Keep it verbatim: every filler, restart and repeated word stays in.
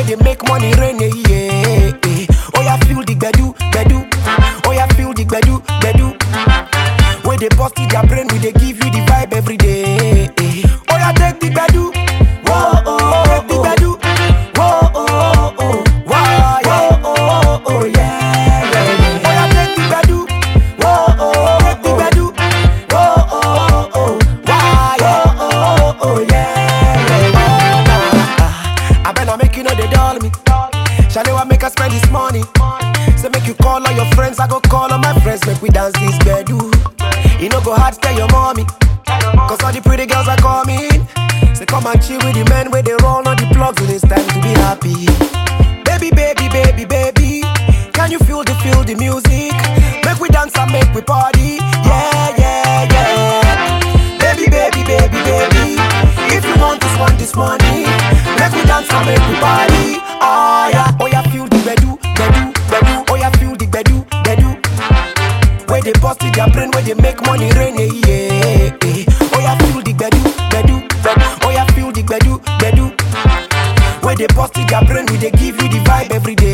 they make money rain, eh, yeah, yeah. Oh yeah, feel the bedu, bedu. Oh yeah, feel the bedu, bedu. Where they bust it their brain, we they give you the vibe every day. Eh. Oh yeah, take the bedu. Whoa, oh, take the bedu. Whoa, oh, oh, oh. Why, yeah. Whoa, oh, oh, yeah, yeah, yeah. Oh yeah, take the bedu. Whoa, oh, take the bedu. Whoa, oh, oh, why, yeah. Oh, oh, yeah, yeah, yeah. I better make you know they doll me. Shall I make us spend this money? Say make you call all your friends, I go call all my friends, make we dance this bedu. You know go hard, tell your mommy, cause all the pretty girls are coming. Say come and chill with the men where they roll on the plugs when it's time to be happy. Baby, baby, baby, baby, can you feel the, feel the music? Make we dance and make we party, yeah, yeah, yeah. Baby, baby, baby, baby, if you want this one, this money, make we dance and make we party, oh yeah. Oh yeah, feel the bedu, bedu, bedu, oh yeah, feel the bedu, bedu. Where they bust it their brain, where they make money rain, eh, yeah, yeah. Oh yeah, feel the bedu, bedu, bedu. Oh yeah, feel the bedu, bedu. Where they bust it their brain, we they give you the vibe every day.